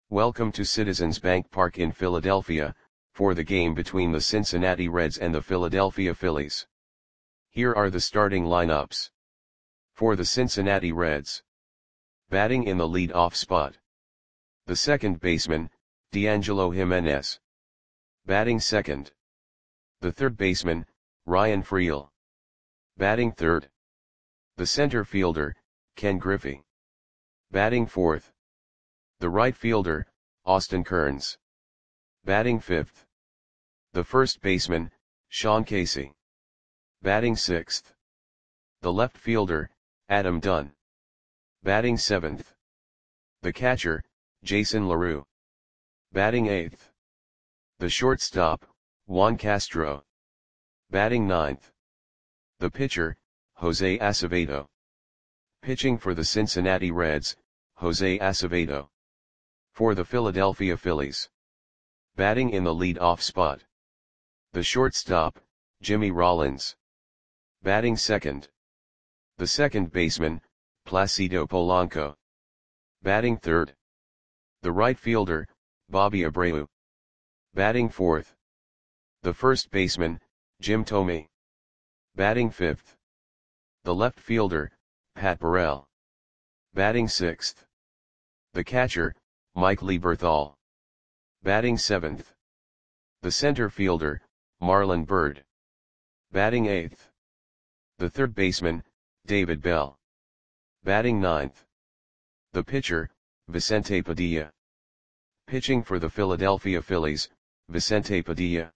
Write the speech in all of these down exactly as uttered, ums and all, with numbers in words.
Welcome to Citizens Bank Park in Philadelphia, for the game between the Cincinnati Reds and the Philadelphia Phillies. Here are the starting lineups. For the Cincinnati Reds. Batting in the lead-off spot. The second baseman, D'Angelo Jimenez. Batting second. The third baseman, Ryan Freel. Batting third. The center fielder, Ken Griffey. Batting fourth. The right fielder, Austin Kearns. Batting fifth. The first baseman, Sean Casey. Batting sixth. The left fielder, Adam Dunn. Batting seventh. The catcher, Jason LaRue. Batting eighth. The shortstop, Juan Castro. Batting ninth. The pitcher, Jose Acevedo. Pitching for the Cincinnati Reds, Jose Acevedo. For the Philadelphia Phillies. Batting in the lead-off spot. The shortstop, Jimmy Rollins. Batting second. The second baseman, Placido Polanco. Batting third. The right fielder, Bobby Abreu. Batting fourth. The first baseman, Jim Thome. Batting fifth. The left fielder, Pat Burrell. Batting sixth. The catcher, Mike Lieberthal. Batting seventh. The center fielder, Marlon Byrd. Batting eighth. The third baseman, David Bell. Batting ninth. The pitcher, Vicente Padilla. Pitching for the Philadelphia Phillies, Vicente Padilla.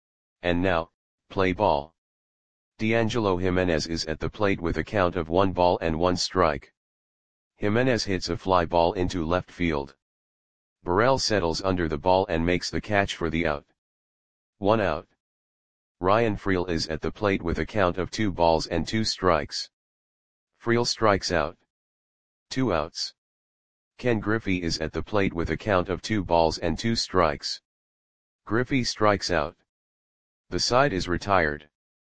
And now, play ball. D'Angelo Jimenez is at the plate with a count of one ball and one strike. Jimenez hits a fly ball into left field. Burrell settles under the ball and makes the catch for the out. One out. Ryan Freel is at the plate with a count of two balls and two strikes. Freel strikes out. Two outs. Ken Griffey is at the plate with a count of two balls and two strikes. Griffey strikes out. The side is retired.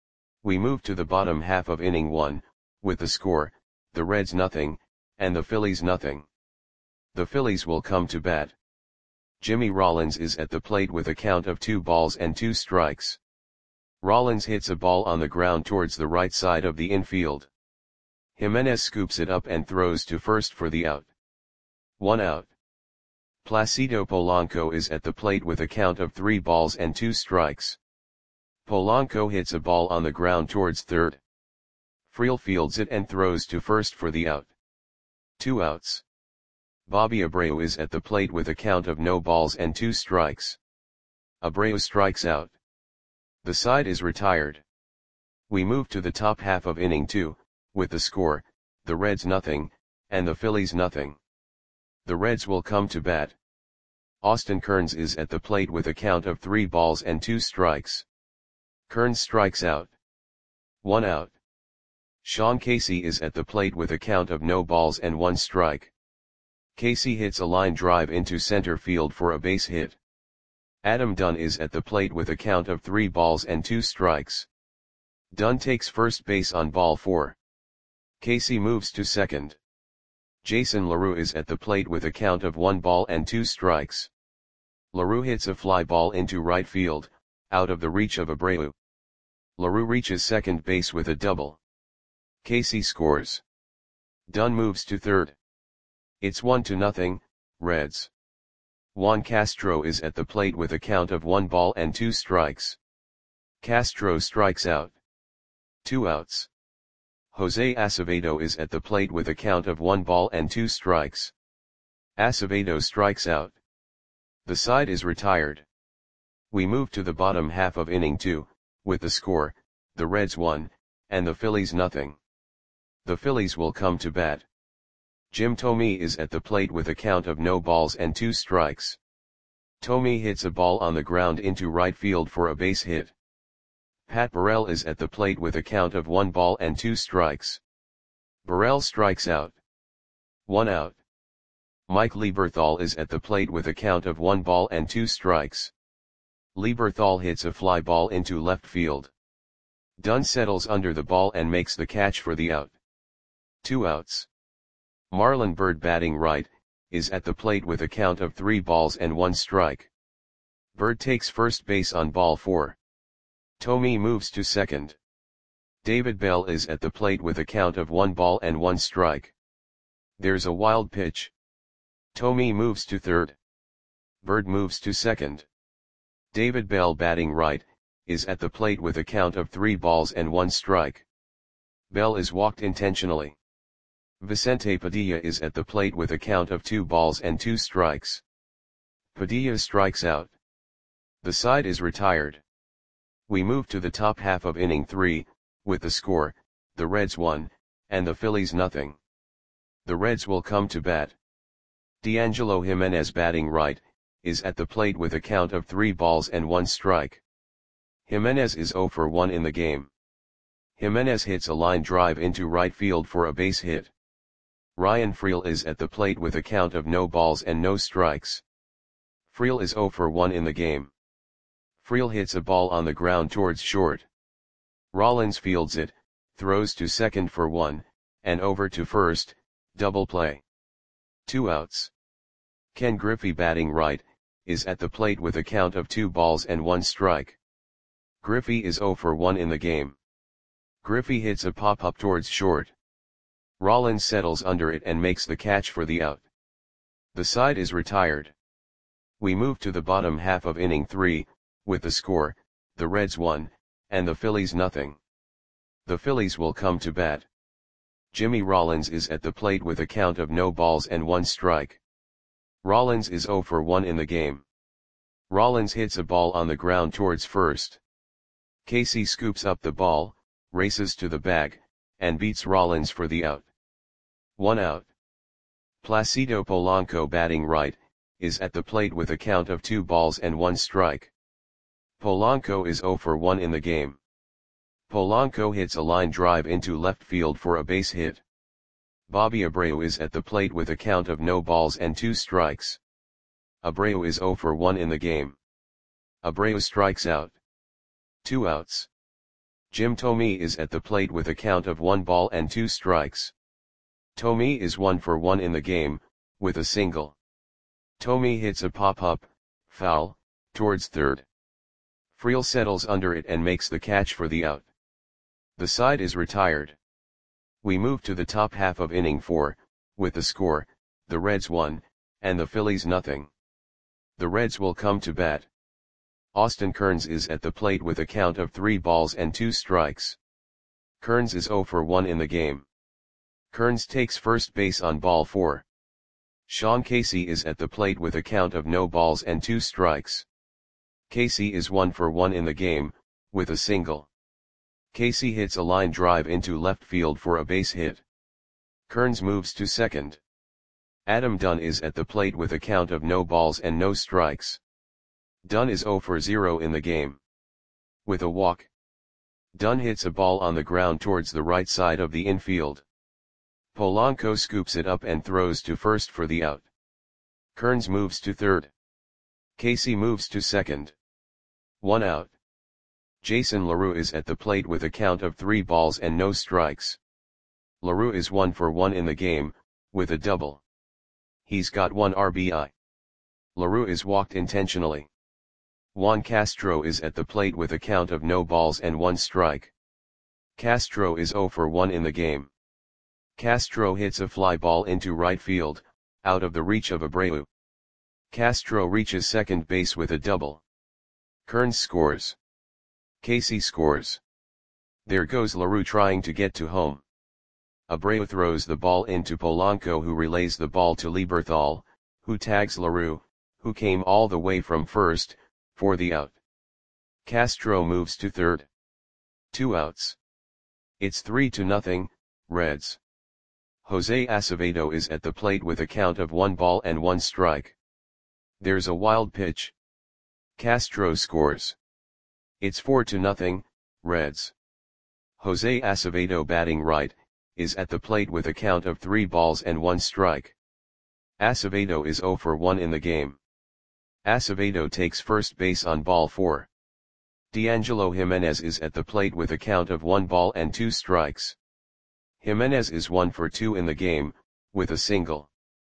We move to the bottom half of inning one, with the score, the Reds nothing, and the Phillies nothing. The Phillies will come to bat. Jimmy Rollins is at the plate with a count of two balls and two strikes. Rollins hits a ball on the ground towards the right side of the infield. Jimenez scoops it up and throws to first for the out. One out. Placido Polanco is at the plate with a count of three balls and two strikes. Polanco hits a ball on the ground towards third. Freel fields it and throws to first for the out. Two outs. Bobby Abreu is at the plate with a count of no balls and two strikes. Abreu strikes out. The side is retired. We move to the top half of inning two, with the score, the Reds nothing, and the Phillies nothing. The Reds will come to bat. Austin Kearns is at the plate with a count of three balls and two strikes. Kearns strikes out. One out. Sean Casey is at the plate with a count of no balls and one strike. Casey hits a line drive into center field for a base hit. Adam Dunn is at the plate with a count of three balls and two strikes. Dunn takes first base on ball four. Casey moves to second. Jason LaRue is at the plate with a count of one ball and two strikes. LaRue hits a fly ball into right field, out of the reach of Abreu. LaRue reaches second base with a double. Casey scores. Dunn moves to third. It's one to nothing, Reds. Juan Castro is at the plate with a count of one ball and two strikes. Castro strikes out. Two outs. Jose Acevedo is at the plate with a count of one ball and two strikes. Acevedo strikes out. The side is retired. We move to the bottom half of inning two, with the score, the Reds one, and the Phillies nothing. The Phillies will come to bat. Jim Thome is at the plate with a count of no balls and two strikes. Thome hits a ball on the ground into right field for a base hit. Pat Burrell is at the plate with a count of one ball and two strikes. Burrell strikes out. One out. Mike Lieberthal is at the plate with a count of one ball and two strikes. Lieberthal hits a fly ball into left field. Dunn settles under the ball and makes the catch for the out. Two outs. Marlon Byrd batting right, is at the plate with a count of three balls and one strike. Bird takes first base on ball four. Thome moves to second. David Bell is at the plate with a count of one ball and one strike. There's a wild pitch. Thome moves to third. Bird moves to second. David Bell, batting right, is at the plate with a count of three balls and one strike. Bell is walked intentionally. Vicente Padilla is at the plate with a count of two balls and two strikes. Padilla strikes out. The side is retired. We move to the top half of inning three, with the score, the Reds one, and the Phillies nothing. The Reds will come to bat. D'Angelo Jimenez, batting right, is at the plate with a count of three balls and one strike. Jimenez is zero for one in the game. Jimenez hits a line drive into right field for a base hit. Ryan Freel is at the plate with a count of no balls and no strikes. Freel is zero for one in the game. Freel hits a ball on the ground towards short. Rollins fields it, throws to second for one, and over to first, double play. Two outs. Ken Griffey, batting right, is at the plate with a count of two balls and one strike. Griffey is zero for one in the game. Griffey hits a pop-up towards short. Rollins settles under it and makes the catch for the out. The side is retired. We move to the bottom half of inning three, with the score, the Reds one, and the Phillies nothing. The Phillies will come to bat. Jimmy Rollins is at the plate with a count of no balls and one strike. Rollins is zero for one in the game. Rollins hits a ball on the ground towards first. Casey scoops up the ball, races to the bag, and beats Rollins for the out. One out. Placido Polanco, batting right, is at the plate with a count of two balls and one strike. Polanco is zero for one in the game. Polanco hits a line drive into left field for a base hit. Bobby Abreu is at the plate with a count of no balls and two strikes. Abreu is zero for one in the game. Abreu strikes out. Two outs. Jim Thome is at the plate with a count of one ball and two strikes. Thome is one for one in the game, with a single. Thome hits a pop-up, foul, towards third. Freel settles under it and makes the catch for the out. The side is retired. We move to the top half of inning four, with the score, the Reds one, and the Phillies nothing. The Reds will come to bat. Austin Kearns is at the plate with a count of three balls and two strikes. Kearns is zero for one in the game. Kearns takes first base on ball four. Sean Casey is at the plate with a count of no balls and two strikes. Casey is one for one in the game, with a single. Casey hits a line drive into left field for a base hit. Kearns moves to second. Adam Dunn is at the plate with a count of no balls and no strikes. Dunn is zero for zero in the game. With a walk. Dunn hits a ball on the ground towards the right side of the infield. Polanco scoops it up and throws to first for the out. Kearns moves to third. Casey moves to second. One out. Jason LaRue is at the plate with a count of three balls and no strikes. LaRue is one for one in the game, with a double. He's got one R B I. LaRue is walked intentionally. Juan Castro is at the plate with a count of no balls and one strike. Castro is zero for one in the game. Castro hits a fly ball into right field, out of the reach of Abreu. Castro reaches second base with a double. Kearns scores. Casey scores. There goes LaRue trying to get to home. Abreu throws the ball into Polanco, who relays the ball to Lieberthal, who tags LaRue, who came all the way from first, for the out. Castro moves to third. Two outs. It's three to nothing, Reds. Jose Acevedo is at the plate with a count of one ball and one strike. There's a wild pitch. Castro scores. It's four to nothing, Reds. Jose Acevedo, batting right, is at the plate with a count of three balls and one strike. Acevedo is zero for one in the game. Acevedo takes first base on ball four. D'Angelo Jimenez is at the plate with a count of one ball and two strikes. Jimenez is one for two in the game, with a single.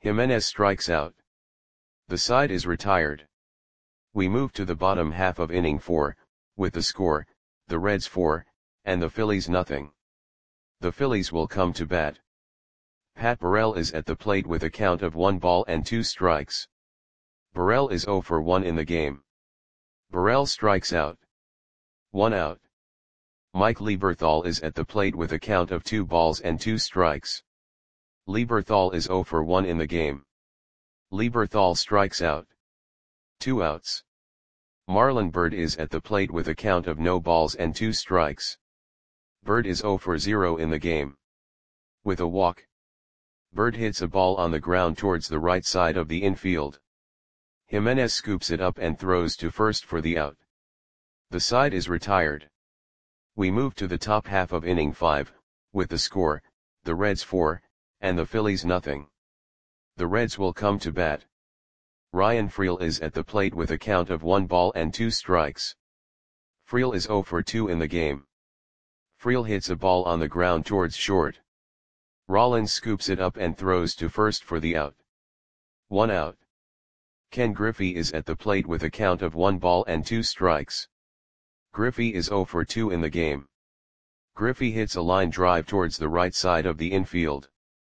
Jimenez strikes out. The side is retired. We move to the bottom half of inning four, with the score, the Reds four, and the Phillies nothing. The Phillies will come to bat. Pat Burrell is at the plate with a count of one ball and two strikes. Burrell is oh for one in the game. Burrell strikes out. One out. Mike Lieberthal is at the plate with a count of two balls and two strikes. Lieberthal is oh for one in the game. Lieberthal strikes out. Two outs. Marlon Byrd is at the plate with a count of no balls and two strikes. Byrd is oh for zero in the game. With a walk. Byrd hits a ball on the ground towards the right side of the infield. Jimenez scoops it up and throws to first for the out. The side is retired. We move to the top half of inning five, with the score, the Reds four, and the Phillies nothing. The Reds will come to bat. Ryan Freel is at the plate with a count of one ball and two strikes. Freel is oh for two in the game. Freel hits a ball on the ground towards short. Rollins scoops it up and throws to first for the out. One out. Ken Griffey is at the plate with a count of one ball and two strikes. Griffey is oh for two in the game. Griffey hits a line drive towards the right side of the infield.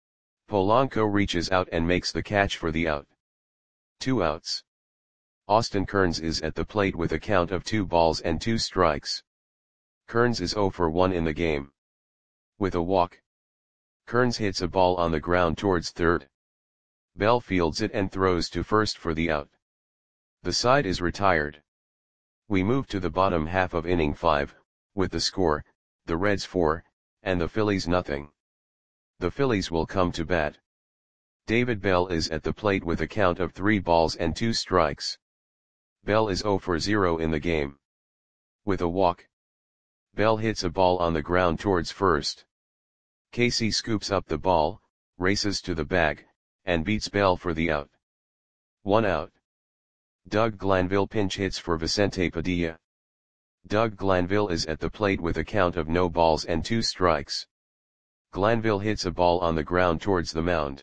Polanco reaches out and makes the catch for the out. Two outs. Austin Kearns is at the plate with a count of two balls and two strikes. Kearns is oh for one in the game. With a walk. Kearns hits a ball on the ground towards third. Bell fields it and throws to first for the out. The side is retired. We move to the bottom half of inning five, with the score, the Reds four, and the Phillies nothing. The Phillies will come to bat. David Bell is at the plate with a count of three balls and two strikes. Bell is oh for zero in the game. With a walk. Bell hits a ball on the ground towards first. Casey scoops up the ball, races to the bag, and beats Bell for the out. One out. Doug Glanville pinch hits for Vicente Padilla. Doug Glanville is at the plate with a count of no balls and two strikes. Glanville hits a ball on the ground towards the mound.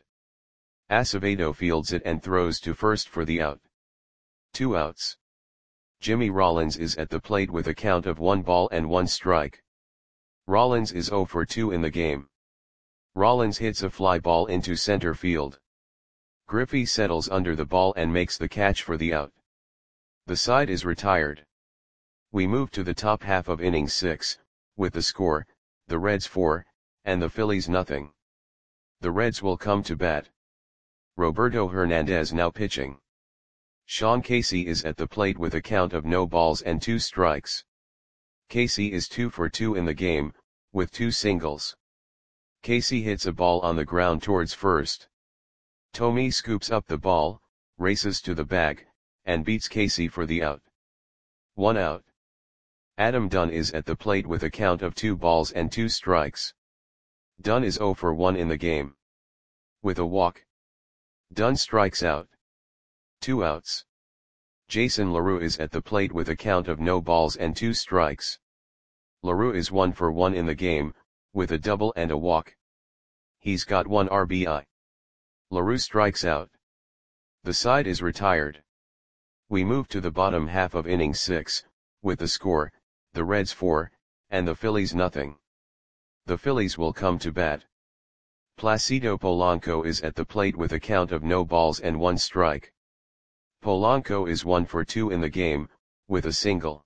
Acevedo fields it and throws to first for the out. Two outs. Jimmy Rollins is at the plate with a count of one ball and one strike. Rollins is oh for two in the game. Rollins hits a fly ball into center field. Griffey settles under the ball and makes the catch for the out. The side is retired. We move to the top half of inning six, with the score, the Reds four, and the Phillies nothing. The Reds will come to bat. Roberto Hernandez now pitching. Sean Casey is at the plate with a count of no balls and two strikes. Casey is two for two in the game, with two singles. Casey hits a ball on the ground towards first. Tommy scoops up the ball, races to the bag, and beats Casey for the out. One out. Adam Dunn is at the plate with a count of two balls and two strikes. Dunn is oh for one in the game. With a walk. Dunn strikes out. Two outs. Jason LaRue is at the plate with a count of no balls and two strikes. LaRue is one for one in the game, with a double and a walk. He's got one R B I. LaRue strikes out. The side is retired. We move to the bottom half of inning six, with the score, the Reds four, and the Phillies nothing. The Phillies will come to bat. Placido Polanco is at the plate with a count of no balls and one strike. Polanco is one for two in the game, with a single.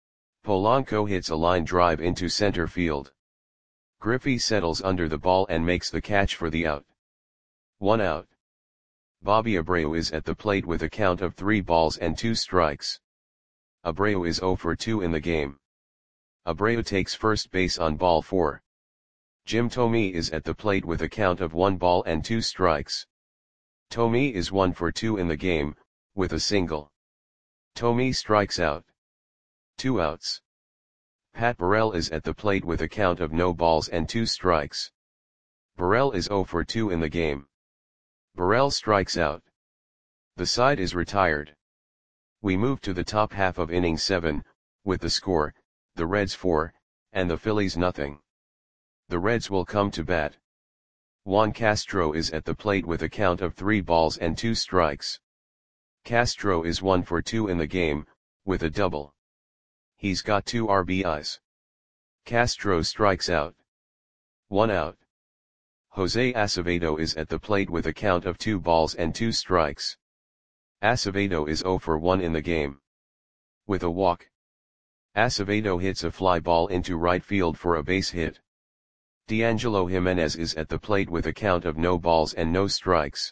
Polanco hits a line drive into center field. Griffey settles under the ball and makes the catch for the out. One out. Bobby Abreu is at the plate with a count of three balls and two strikes. Abreu is oh for two in the game. Abreu takes first base on ball four. Jim Thome is at the plate with a count of one ball and two strikes. Thome is one for two in the game, with a single. Thome strikes out. Two outs. Pat Burrell is at the plate with a count of no balls and two strikes. Burrell is oh for two in the game. Burrell strikes out. The side is retired. We move to the top half of inning seven, with the score, the Reds four, and the Phillies nothing. The Reds will come to bat. Juan Castro is at the plate with a count of three balls and two strikes. Castro is one for two in the game, with a double. He's got two R B Is. Castro strikes out. One out. Jose Acevedo is at the plate with a count of two balls and two strikes. Acevedo is zero for one in the game. With a walk. Acevedo hits a fly ball into right field for a base hit. D'Angelo Jimenez is at the plate with a count of no balls and no strikes.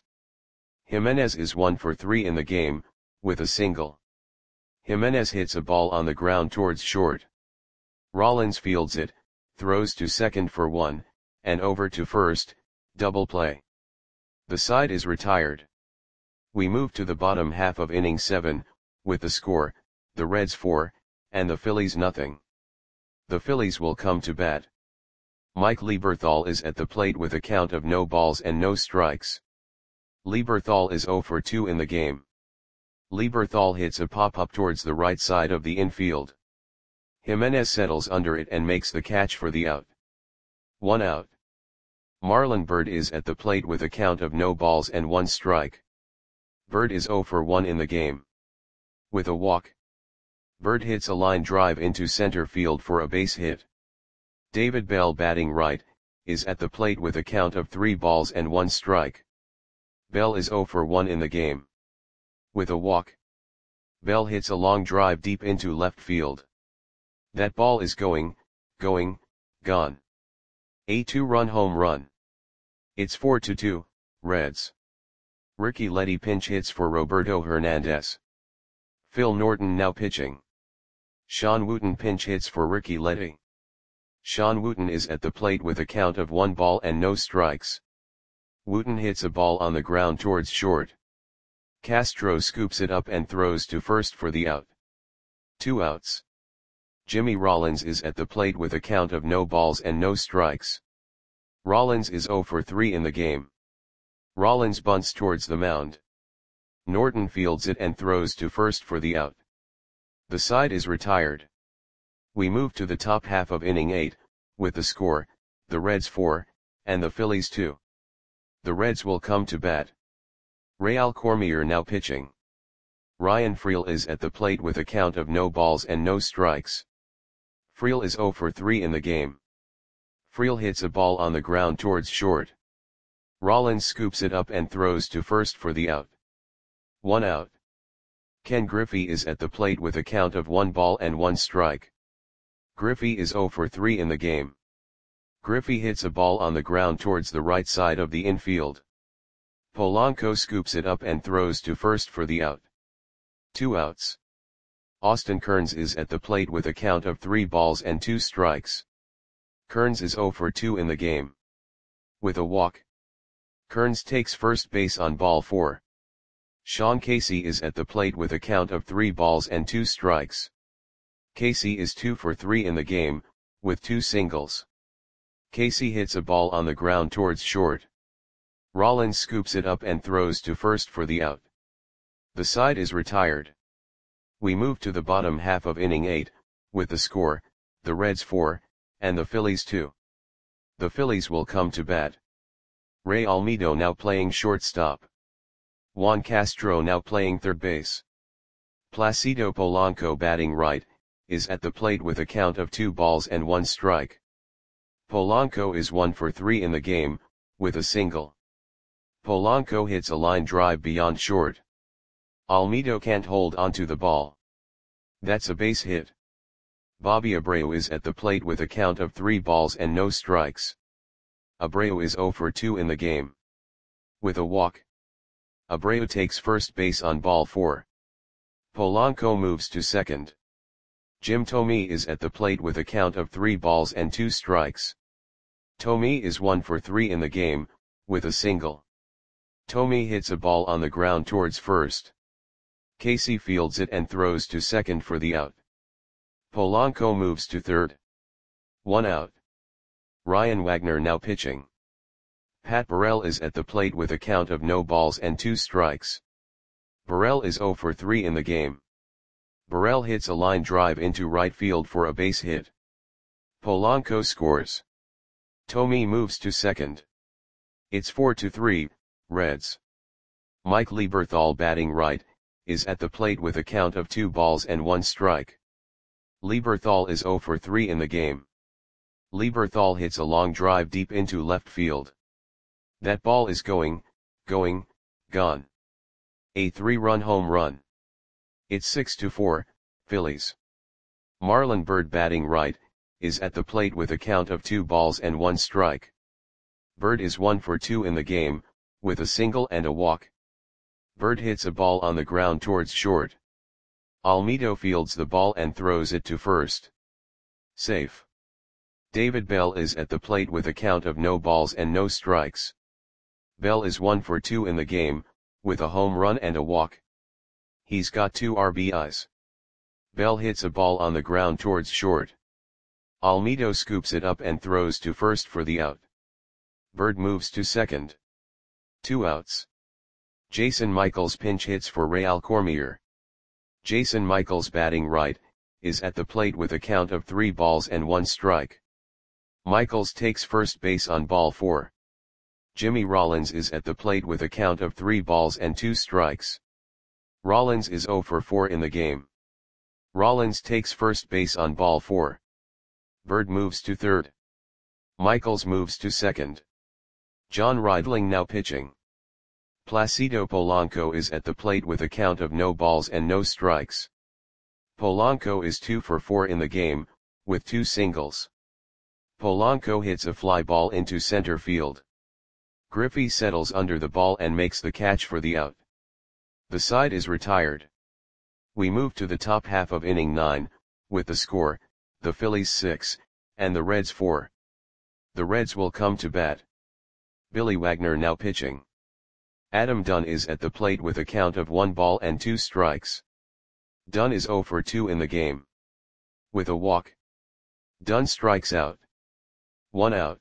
Jimenez is one for three in the game, with a single. Jimenez hits a ball on the ground towards short. Rollins fields it, throws to second for one, and over to first, double play. The side is retired. We move to the bottom half of inning seven, with the score, the Reds four, and the Phillies nothing. The Phillies will come to bat. Mike Lieberthal is at the plate with a count of no balls and no strikes. Lieberthal is zero for two in the game. Lieberthal hits a pop-up towards the right side of the infield. Jimenez settles under it and makes the catch for the out. One out. Marlon Byrd is at the plate with a count of no balls and one strike. Byrd is zero for one in the game. With a walk. Byrd hits a line drive into center field for a base hit. David Bell, batting right, is at the plate with a count of three balls and one strike. Bell is zero for one in the game. With a walk. Bell hits a long drive deep into left field. That ball is going, going, gone. A two-run home run. It's four to two, Reds. Ricky Letty pinch hits for Roberto Hernandez. Phil Norton now pitching. Sean Wooten pinch hits for Ricky Letty. Sean Wooten is at the plate with a count of one ball and no strikes. Wooten hits a ball on the ground towards short. Castro scoops it up and throws to first for the out. Two outs. Jimmy Rollins is at the plate with a count of no balls and no strikes. Rollins is zero for three in the game. Rollins bunts towards the mound. Norton fields it and throws to first for the out. The side is retired. We move to the top half of inning eight, with the score, the Reds four, and the Phillies two. The Reds will come to bat. Real Cormier now pitching. Ryan Freel is at the plate with a count of no balls and no strikes. Freel is zero for three in the game. Freel hits a ball on the ground towards short. Rollins scoops it up and throws to first for the out. One out. Ken Griffey is at the plate with a count of one ball and one strike. Griffey is zero for three in the game. Griffey hits a ball on the ground towards the right side of the infield. Polanco scoops it up and throws to first for the out. Two outs. Austin Kearns is at the plate with a count of three balls and two strikes. Kearns is zero for two in the game. With a walk. Kearns takes first base on ball four. Sean Casey is at the plate with a count of three balls and two strikes. Casey is two for three in the game, with two singles. Casey hits a ball on the ground towards short. Rollins scoops it up and throws to first for the out. The side is retired. We move to the bottom half of inning eight, with the score, the Reds four, and the Phillies two. The Phillies will come to bat. Ray Almedo now playing shortstop. Juan Castro now playing third base. Placido Polanco, batting right, is at the plate with a count of two balls and one strike. Polanco is one for three in the game, with a single. Polanco hits a line drive beyond short. Almedo can't hold onto the ball. That's a base hit. Bobby Abreu is at the plate with a count of three balls and no strikes. Abreu is zero for two in the game. With a walk. Abreu takes first base on ball four. Polanco moves to second. Jim Thome is at the plate with a count of three balls and two strikes. Thome is one for three in the game, with a single. Thome hits a ball on the ground towards first. Casey fields it and throws to second for the out. Polanco moves to third. One out. Ryan Wagner now pitching. Pat Burrell is at the plate with a count of no balls and two strikes. Burrell is zero for three in the game. Burrell hits a line drive into right field for a base hit. Polanco scores. Thome moves to second. It's four to three, Reds. Mike Lieberthal batting right, is at the plate with a count of two balls and one strike. Lieberthal is zero for three in the game. Lieberthal hits a long drive deep into left field. That ball is going, going, gone. A three-run home run. It's six to four, Phillies. Marlon Byrd batting right, is at the plate with a count of two balls and one strike. Byrd is one for two in the game, with a single and a walk. Byrd hits a ball on the ground towards short. Almedo fields the ball and throws it to first. Safe. David Bell is at the plate with a count of no balls and no strikes. Bell is one for two in the game, with a home run and a walk. He's got two R B Is. Bell hits a ball on the ground towards short. Almedo scoops it up and throws to first for the out. Byrd moves to second. Two outs. Jason Michaels pinch hits for Real Cormier. Jason Michaels batting right, is at the plate with a count of three balls and one strike. Michaels takes first base on ball four. Jimmy Rollins is at the plate with a count of three balls and two strikes. Rollins is zero for four in the game. Rollins takes first base on ball four. Byrd moves to third. Michaels moves to second. John Ridling now pitching. Placido Polanco is at the plate with a count of no balls and no strikes. Polanco is two for four in the game, with two singles. Polanco hits a fly ball into center field. Griffey settles under the ball and makes the catch for the out. The side is retired. We move to the top half of inning nine, with the score, the Phillies six, and the Reds four. The Reds will come to bat. Billy Wagner now pitching. Adam Dunn is at the plate with a count of one ball and two strikes. Dunn is zero for two in the game. With a walk. Dunn strikes out. One out.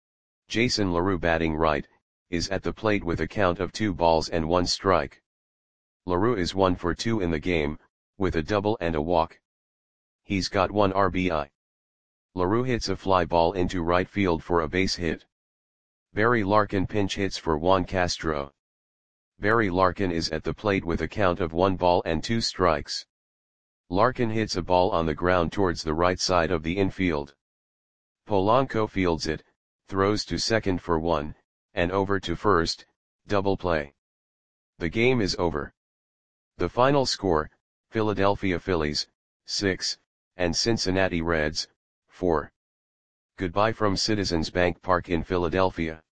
Jason LaRue batting right, is at the plate with a count of two balls and one strike. LaRue is one for two in the game, with a double and a walk. He's got one R B I. LaRue hits a fly ball into right field for a base hit. Barry Larkin pinch hits for Juan Castro. Barry Larkin is at the plate with a count of one ball and two strikes. Larkin hits a ball on the ground towards the right side of the infield. Polanco fields it, throws to second for one, and over to first, double play. The game is over. The final score, Philadelphia Phillies, six, and Cincinnati Reds, four. Goodbye from Citizens Bank Park in Philadelphia.